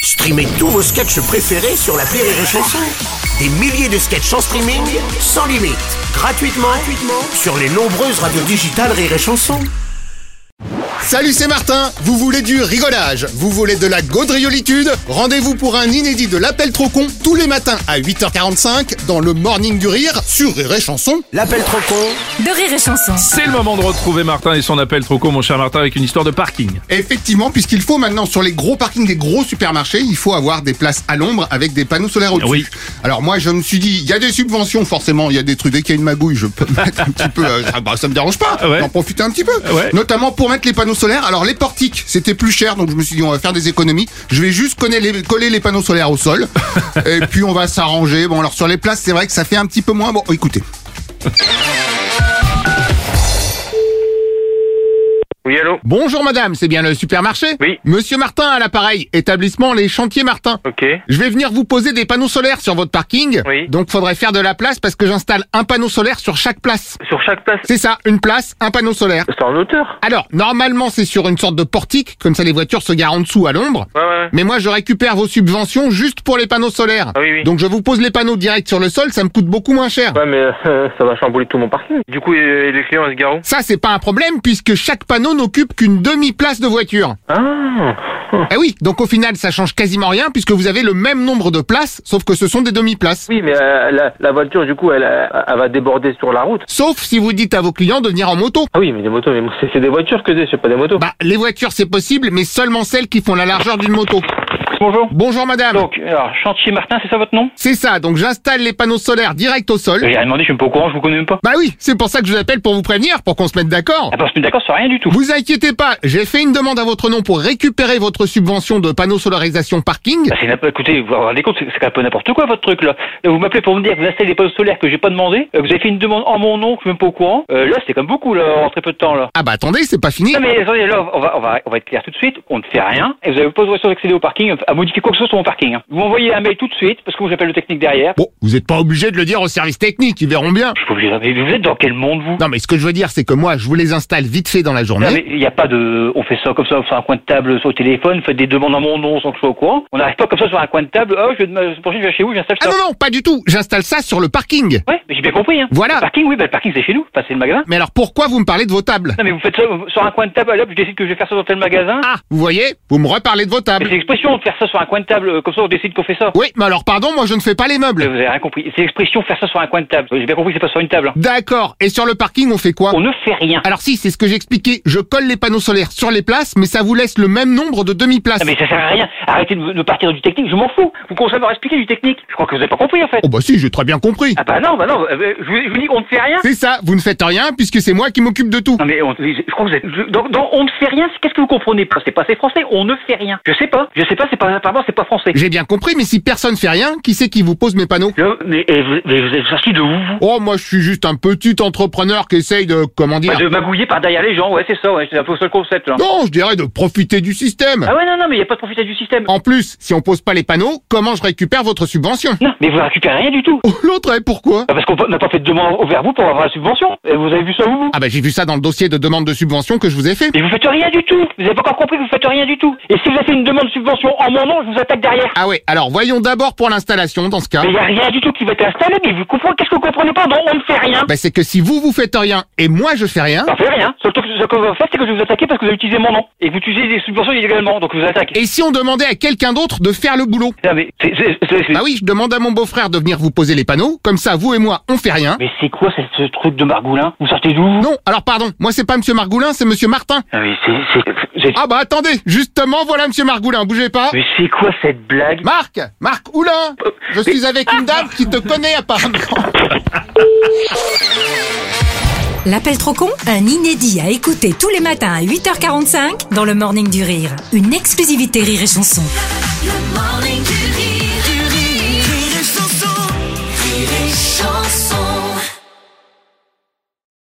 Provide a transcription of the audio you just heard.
Streamez tous vos sketchs préférés sur l'appli Rire et Chanson. Des milliers de sketchs en streaming, sans limite, gratuitement sur les nombreuses radios digitales Rire et Chanson. Salut, c'est Martin. Vous voulez du rigolage? Vous voulez de la gaudriolitude? Rendez-vous pour un inédit de l'appel trop con tous les matins à 8h45 dans le Morning du Rire sur Rire et Chanson. L'appel trop con de Rire et Chanson. C'est le moment de retrouver Martin et son appel trop con, mon cher Martin, avec une histoire de parking. Effectivement, puisqu'il faut maintenant sur les gros parkings des gros supermarchés, il faut avoir des places à l'ombre avec des panneaux solaires au-dessus. Oui. Alors moi, je me suis dit, il y a des subventions, forcément, il y a des trucs, dès qu'il y a une magouille, je peux mettre un petit peu, ça me dérange pas, Ouais. d'en profiter un petit peu. Ouais. Notamment pour mettre les panneaux solaires. Alors les portiques, c'était plus cher, donc je me suis dit, on va faire des économies. Je vais juste coller les panneaux solaires au sol. Et puis on va s'arranger. Bon, alors sur les places, c'est vrai que ça fait un petit peu moins. Bon, écoutez. Oui, allô? Bonjour madame, c'est bien le supermarché? Oui. Monsieur Martin à l'appareil, établissement Les Chantiers Martin. Ok. Je vais venir vous poser des panneaux solaires sur votre parking. Oui. Donc faudrait faire de la place parce que j'installe un panneau solaire sur chaque place. Sur chaque place? C'est ça, une place, un panneau solaire. C'est en hauteur? Alors, normalement c'est sur une sorte de portique, comme ça les voitures se garent en dessous à l'ombre. Ouais. Mais moi je récupère vos subventions juste pour les panneaux solaires. Ah oui. Donc je vous pose les panneaux directs sur le sol, ça me coûte beaucoup moins cher. Ouais, mais ça va chambouler tout mon parking. Du coup, les clients, ils se garent où? Ça c'est pas un problème puisque chaque panneau n'occupe qu'une demi-place de voiture. Ah. Eh oui, donc au final ça change quasiment rien puisque vous avez le même nombre de places, sauf que ce sont des demi-places. Oui, mais la voiture, du coup, elle va déborder sur la route. Sauf si vous dites à vos clients de venir en moto. Ah oui, mais des motos, mais c'est des voitures que c'est pas des motos. Bah, les voitures c'est possible, mais seulement celles qui font la largeur d'une moto. Bonjour. Bonjour madame. Donc, alors, Chantier Martin, c'est ça votre nom? C'est ça, donc j'installe les panneaux solaires direct au sol. J'ai rien demandé, je suis même pas au courant, je vous connais même pas. Bah oui, c'est pour ça que je vous appelle pour vous prévenir, pour qu'on se mette d'accord. Ah bah, on se met d'accord sur rien du tout. Vous inquiétez pas, j'ai fait une demande à votre nom pour récupérer votre subvention de panneaux solarisation parking. Bah, écoutez, vous vous rendez compte, c'est un peu n'importe quoi votre truc là. Là, vous m'appelez pour me dire que vous installez des panneaux solaires que j'ai pas demandé, vous avez fait une demande en mon nom, que je suis même pas au courant. Là, c'est comme beaucoup là, en très peu de temps là. Ah bah attendez, c'est pas fini. Non mais attendez, là, on va être clair tout de suite, on ne fait rien, et vous avez pas l'autorisation d'accéder au parking, à modifier quoi que ce soit sur mon parking. Hein. Vous m'envoyez un mail tout de suite, parce que moi j'appelle le technique derrière. Bon, vous êtes pas obligé de le dire au service technique, ils verront bien. Je suis pas obligé, mais vous êtes dans quel monde vous? Non mais ce que je veux dire c'est que moi je vous les installe vite fait dans la journée. Non mais il n'y a pas de... On fait ça comme ça sur un coin de table sur le téléphone, vous faites des demandes en mon nom sans que je sois au courant. On n'arrive pas comme ça sur un coin de table, oh je vais chez vous, j'installe Ah ça. non, pas du tout, j'installe ça sur le parking. Ouais, mais j'ai bien compris hein. Voilà. Le parking, oui, bah le parking c'est chez nous, enfin c'est le magasin. Mais alors pourquoi vous me parlez de vos tables? Non mais vous faites ça sur un coin de table, hop, je décide que je vais faire ça dans tel magasin. Ah, vous voyez, vous me reparlez de vos Mais tables. c'est l'expression de faire ça sur un coin de table, comme ça on décide qu'on fait ça. Oui, mais alors pardon, moi je ne fais pas les Vous meubles. avez rien compris. C'est l'expression faire ça sur un coin de table. J'ai bien compris que c'est pas sur une table. Hein. D'accord, et sur le parking on fait quoi? On ne fait rien. Alors si, c'est ce que j'expliquais, je colle les panneaux solaires sur les places, mais ça vous laisse le même nombre de demi-places. Non mais ça sert à rien. Arrêtez de partir du technique, je m'en fous. Vous commencez à me expliquer du technique. Je crois que vous avez pas compris en fait. Oh bah si, j'ai très bien compris. Ah bah non, je vous dis on ne fait rien. C'est ça, vous ne faites rien puisque c'est moi qui m'occupe de tout. Non mais je crois que vous êtes... Dans on ne fait rien, qu'est-ce que vous comprenez pas? C'est pas assez français, on ne fait rien. Je sais pas, c'est pas... Apparemment c'est pas français. J'ai bien compris, mais si personne fait rien, qui c'est qui vous pose mes panneaux? Mais vous êtes sorti de où vous? Oh, moi je suis juste un petit entrepreneur qui essaye de, comment dire... De magouiller par derrière les gens, ouais c'est ça, ouais, c'est un peu ça le concept là. Non, je dirais de profiter du système. Ah ouais non mais y a pas de profiter du système. En plus, si on pose pas les panneaux, comment je récupère votre subvention? Non, mais vous récupérez rien du tout. Oh, l'autre, pourquoi? Parce qu'on n'a pas fait de demande vers vous pour avoir la subvention. Et vous avez vu ça où? Ah bah j'ai vu ça dans le dossier de demande de subvention que je vous ai fait. Et vous faites rien du tout. Vous avez pas encore compris que vous faites rien du tout. Et si vous avez fait une demande de subvention en mon nom, je vous attaque derrière. Ah ouais, alors voyons d'abord pour l'installation dans ce cas. Mais y a rien du tout qui va être installé, mais vous comprenez, qu'est-ce que vous comprenez pas? Non, on ne fait rien. Bah c'est que si vous faites rien et moi je fais rien... On fait rien. Surtout que ce que vous faites, c'est que je vais vous attaquer parce que vous avez utilisé mon nom. Et vous utilisez des subventions illégalement, donc je vous attaque. Et si on demandait à quelqu'un d'autre de faire le boulot? Non mais Bah oui, je demande à mon beau-frère de venir vous poser les panneaux, comme ça vous et moi on fait rien. Mais c'est quoi ce truc de Margoulin? Vous sortez d'où? Non, alors pardon, moi c'est pas monsieur Margoulin, c'est monsieur Martin. Ah mais Ah bah attendez, justement voilà monsieur Margoulin, bougez pas. Mais c'est quoi cette blague? Marc Oulin, je suis avec une dame qui te connaît apparemment. L'appel trop con, un inédit à écouter tous les matins à 8h45 dans le Morning du Rire. Une exclusivité Rire et Chanson. Le Morning du